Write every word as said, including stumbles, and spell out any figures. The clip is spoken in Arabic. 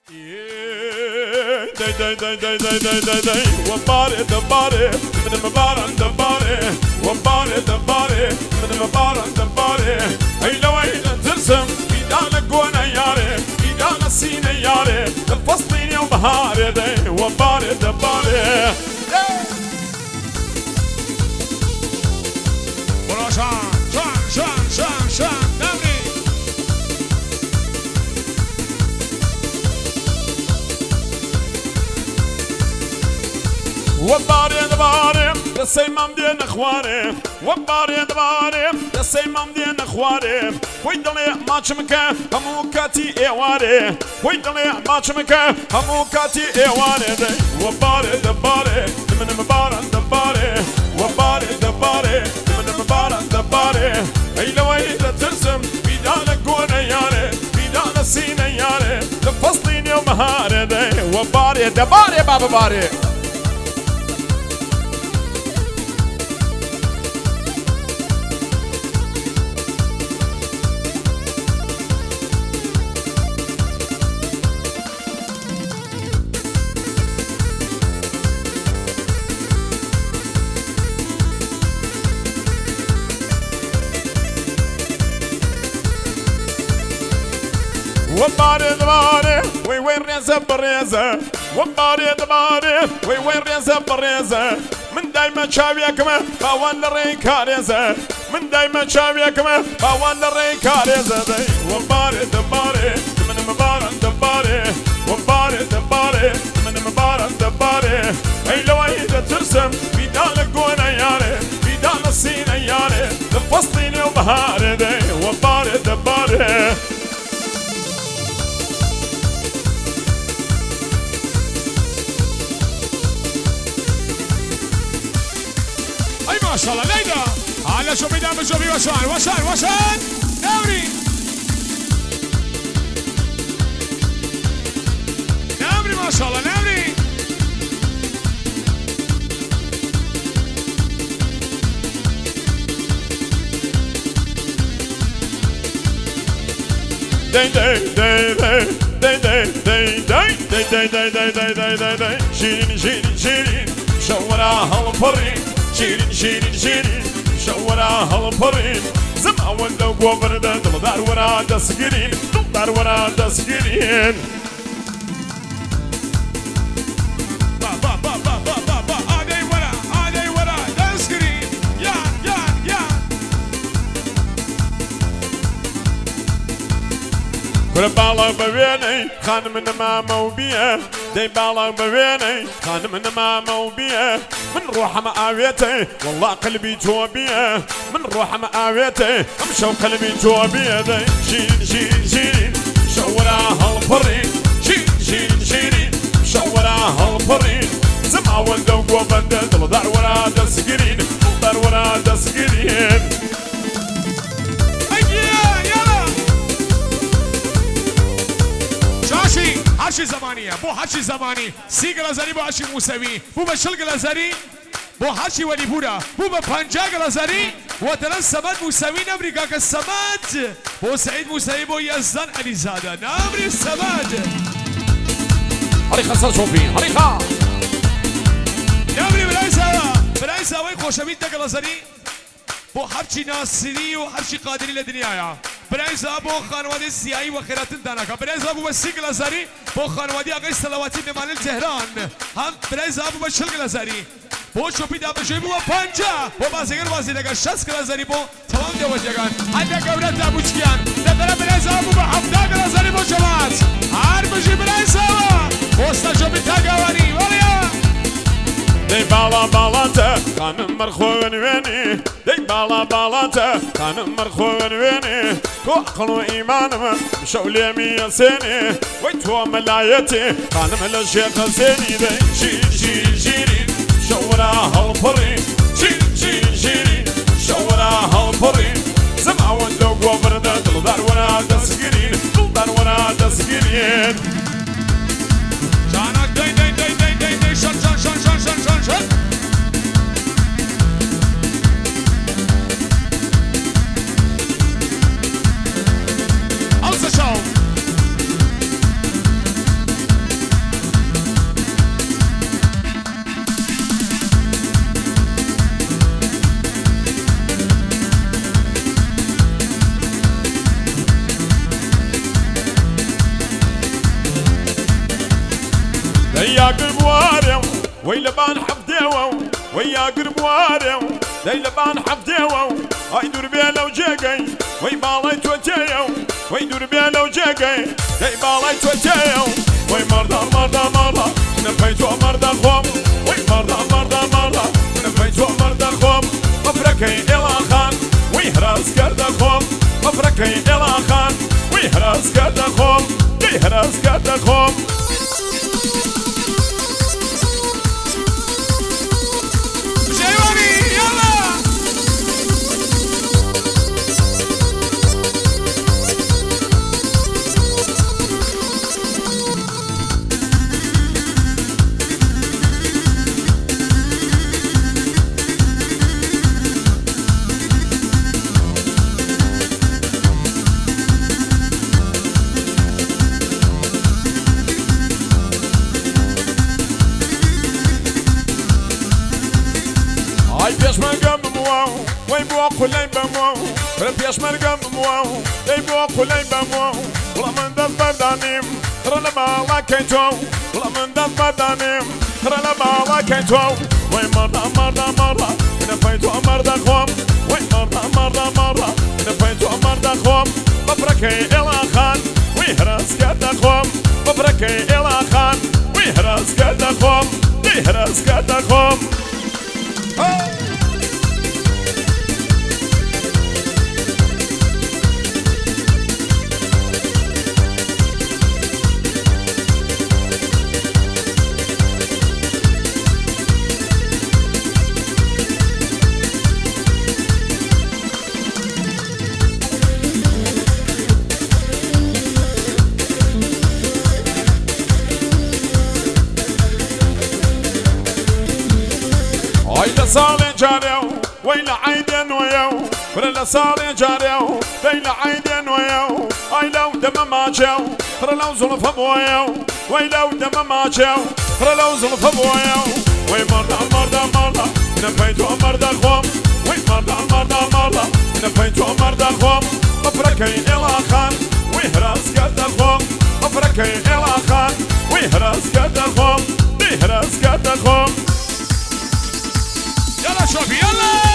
Day day day day day day day day. What body the body? Min my body the body. What body the body? Min my body the body. Hey لو عيد ترسم بيدانا قونا ياري بيدانا سينا ياري الفصلين يوم بهاري day. What body the body? برو شان شان شان شان شان نمري. وباري دباري دسي مام دين اخواني وباري دباري دسي مام دين اخواني ويدلي ماتش مكا همو كاتي ايواري ويدلي ماتش مكا همو كاتي ايواري وباري دباري من مبارك دباري وباري دباري من مبارك دباري اي لو ايدا ترسم بيدانا قونا ياري بيدانا سينا ياري لفصلين يوم هاري وباري دباري بابا باري وباري دباري وي وين ريزة بريزة وباري دباري وي وين ريزة بريزة من دايما شاويك ما باوان الريكاريزة من دايما شاويك ما باوان الريكاريزة وباري دباري من مبارك دباري وباري دباري من مبارك دباري اي لو عيدة ترسم بيدانا قونا ياري بيدانا سينا ياري لفصلين وبهاري وباري دباري ما شاء الله ليلى على شو بيدام جوبي وشان وشان وشان نمري نمري ما شاء الله نمري day day day day day day day day day day day day day day day شيرين شيرين شيرين شوراها الفرين شيرين شيرين شيرين شوراها الفرين زما ولو قوبردا دار ورا دسكرين دار ورا دسكرين با با با با با با با آدي ورا آدي ورا دسكرين يا يا يا كل بالا ببيني خان من ما موبيه دي بالا ببيني خان من ما موبيه من روح مآويتي والله قلبي توبيه من روح مآويتي امشى وقلبي توبيه دي شيرين شيرين شيرين شوراها الفرين شيرين شيرين شيرين شوراها الفرين زما ولدو قوبنده دار ورا دسكرين دار ورا دسكرين هرشي زمانية بو هرشي زماني سيق لزاري بو هرشي موسوي بو بشلق لزاري بو هرشي ولي بورا بو بپنجاق لزاري ودلن سمد موسوي نمري كاك السمد بو سعيد موسوي بو يزدان علي زادة نمري السمد هاري خسر شوفي هاري خا نمري بلاي سوا بلاي سوا خوشمين دق لزاري بو هرشي ناصري و هرشي قادري لدنيايا برنز ابو خانوادي سیایی و خیراتن دانکا برنز ابو بسیق لزاری بو خانوادی آقای سلواتی نمانل تهران هم برنز ابو بشلق لزاری بو شوپی دا بجوی بو پنجا بو بازیگر بازی دگا شسق لزاری بو تمام دیوز یگان حتی قبرت ابو چکیان دادر برنز ابو بو حفداق لزاری بو جماعت هر بجی برنز ابو بوستا شوپی تاقوانی ولیا دي بالا بالاتا خانم مرخون ويني دي بالا بالاتا خانم مرخون ويني كو عقل وإيمان مشوا لي مية سنة ويتو ملايتي خانم للشيخ زيني دي شيرين شيرين شيرين شوراها الفرين شيرين شيرين شيرين شوراها الفرين زما وندو قوبردا دار ورا دسكرين دار ورا دسكرين جانك دي دي دي دي دي دي شن شن شن شن شن شن شن ويا قرب واريو ويلبان حفديو ويا قرب واريو ليلبان حفديو اي دور بيلو جاقي وي بالاي توتيو وي دور بيلو جاقي دي بالاي توتيو وي مرضى مرضى مرضى نفيتو مرضى خوم وي مرضى مرضى مرضى نفيتو مرضى خوم مفركي إلى خان ويهراس كرد خوم مفركي إلى خان ويهراس كرد خوم ويهراس كرد خوم بيشمل قلب مواو ويبوق ولا يبمواو بيشمل قلب مواو يبوق ولا يبمواو والله من ذا بدانيم ترى لما الله كيتو والله من ذا بدانيم ترى لما الله كيتو وي مرة مرة مرة نفيتو مرة خوم وي مرة مرة مرة نفيتو مرة خوم مبركي إلى خان ويهرس كذا خوم مبركي إلى خان ويهرس كذا خوم ويهرس كذا خوم ويلا صالي جاريو ويلا عيدين وياو ويلا صالي جاريو ويلا عيدين وياو ويلا دم ما جاو ترى لو زلف ابوياو ويلا دم ما جاو ترى لو زلف ابوياو وي مرة مرة مرة نفيتو مرة خوم وي مرة مرة مرة نفيتو مرة خوم مفركي إلى خان ويهراس كذا خوم مفركي إلى خان ويهراس كذا خوم ويهراس كذا خوم يلا شوفي يلا